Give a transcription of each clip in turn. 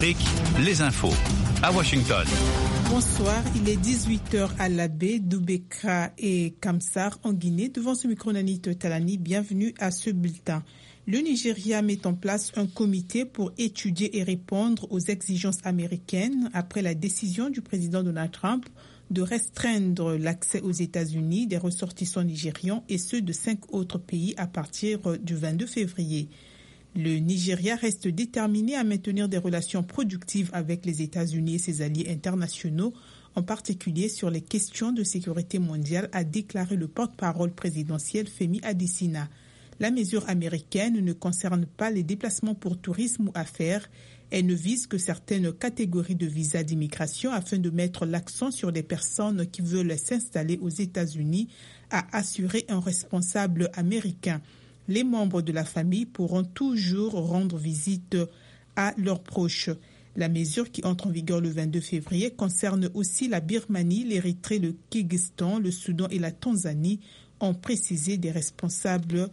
Les infos à Washington. Bonsoir, il est 18h à la baie d'Oubekra et Kamsar en Guinée. Devant ce micro, Nanit Talani, bienvenue à ce bulletin. Le Nigeria met en place un comité pour étudier et répondre aux exigences américaines après la décision du président Donald Trump de restreindre l'accès aux États-Unis des ressortissants nigérians et ceux de 5 autres pays à partir du 22 février. Le Nigeria reste déterminé à maintenir des relations productives avec les États-Unis et ses alliés internationaux, en particulier sur les questions de sécurité mondiale, a déclaré le porte-parole présidentiel Femi Adesina. La mesure américaine ne concerne pas les déplacements pour tourisme ou affaires. Elle ne vise que certaines catégories de visas d'immigration afin de mettre l'accent sur les personnes qui veulent s'installer aux États-Unis, a assuré un responsable américain. Les membres de la famille pourront toujours rendre visite à leurs proches. La mesure qui entre en vigueur le 22 février concerne aussi la Birmanie, l'Érythrée, le Kyrgyzstan, le Soudan et la Tanzanie, ont précisé des responsables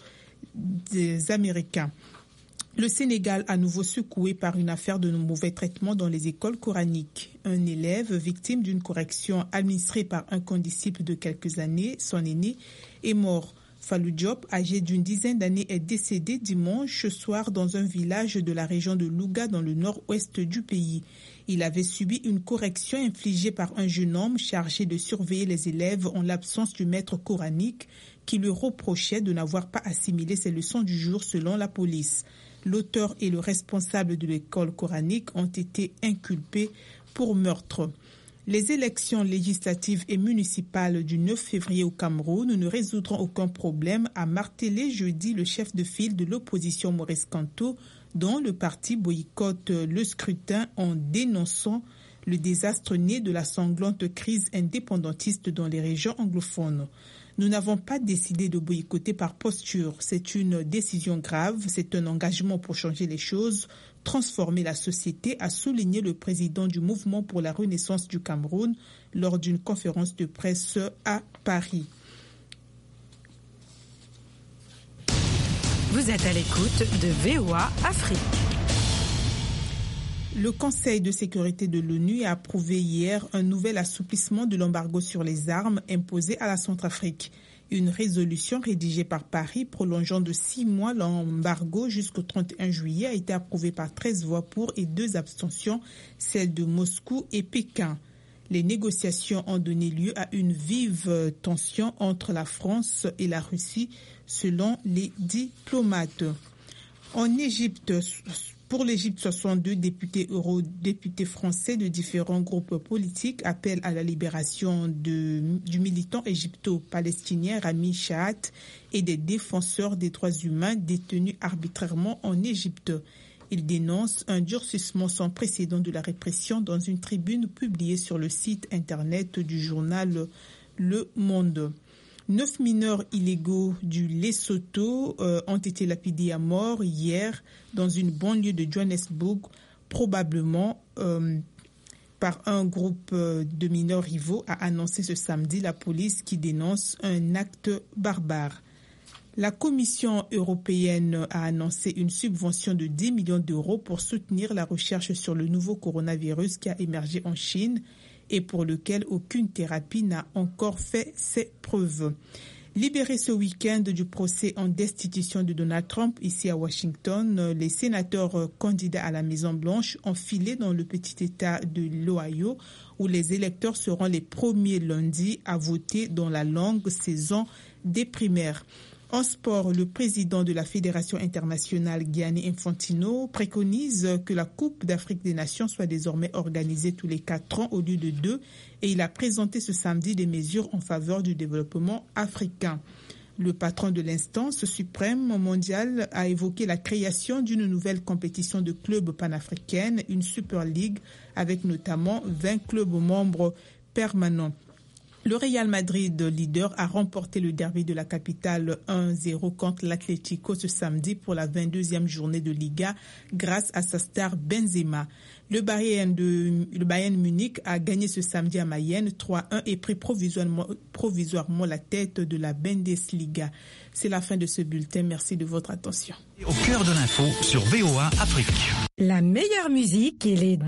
des Américains. Le Sénégal à nouveau secoué par une affaire de mauvais traitement dans les écoles coraniques. Un élève victime d'une correction administrée par un condisciple de quelques années, son aîné, est mort. Fallou Diop, âgé d'une dizaine d'années, est décédé dimanche soir dans un village de la région de Louga dans le nord-ouest du pays. Il avait subi une correction infligée par un jeune homme chargé de surveiller les élèves en l'absence du maître coranique qui lui reprochait de n'avoir pas assimilé ses leçons du jour selon la police. L'auteur et le responsable de l'école coranique ont été inculpés pour meurtre. Les élections législatives et municipales du 9 février au Cameroun ne résoudront aucun problème, a martelé jeudi le chef de file de l'opposition Maurice Kamto, dont le parti boycotte le scrutin en dénonçant le désastre né de la sanglante crise indépendantiste dans les régions anglophones. Nous n'avons pas décidé de boycotter par posture. C'est une décision grave, c'est un engagement pour changer les choses, transformer la société, a souligné le président du Mouvement pour la Renaissance du Cameroun lors d'une conférence de presse à Paris. Vous êtes à l'écoute de VOA Afrique. Le Conseil de sécurité de l'ONU a approuvé hier un nouvel assouplissement de l'embargo sur les armes imposé à la Centrafrique. Une résolution rédigée par Paris prolongeant de 6 mois l'embargo jusqu'au 31 juillet a été approuvée par 13 voix pour et 2 abstentions, celles de Moscou et Pékin. Les négociations ont donné lieu à une vive tension entre la France et la Russie, selon les diplomates. En Égypte, pour l'Égypte, 62 eurodéputés français de différents groupes politiques appellent à la libération du militant égypto-palestinien Rami Shahat et des défenseurs des droits humains détenus arbitrairement en Égypte. Ils dénoncent un durcissement sans précédent de la répression dans une tribune publiée sur le site internet du journal Le Monde. 9 mineurs illégaux du Lesotho ont été lapidés à mort hier dans une banlieue de Johannesburg, probablement par un groupe de mineurs rivaux, a annoncé ce samedi la police qui dénonce un acte barbare. La Commission européenne a annoncé une subvention de 10 millions d'euros pour soutenir la recherche sur le nouveau coronavirus qui a émergé en Chine et pour lequel aucune thérapie n'a encore fait ses preuves. Libérés ce week-end du procès en destitution de Donald Trump ici à Washington, les sénateurs candidats à la Maison-Blanche ont filé dans le petit État de l'Ohio où les électeurs seront les premiers lundis à voter dans la longue saison des primaires. En sport, le président de la Fédération internationale Gianni Infantino préconise que la Coupe d'Afrique des Nations soit désormais organisée tous les 4 ans au lieu de 2 et il a présenté ce samedi des mesures en faveur du développement africain. Le patron de l'instance suprême mondiale a évoqué la création d'une nouvelle compétition de clubs panafricaine, une Super League avec notamment 20 clubs membres permanents. Le Real Madrid, leader, a remporté le derby de la capitale 1-0 contre l'Atlético ce samedi pour la 22e journée de Liga grâce à sa star Benzema. Le Bayern Munich a gagné ce samedi à Mayenne 3-1 et pris provisoirement la tête de la Bundesliga. C'est la fin de ce bulletin. Merci de votre attention. Au cœur de l'info sur VOA Afrique. La meilleure musique et les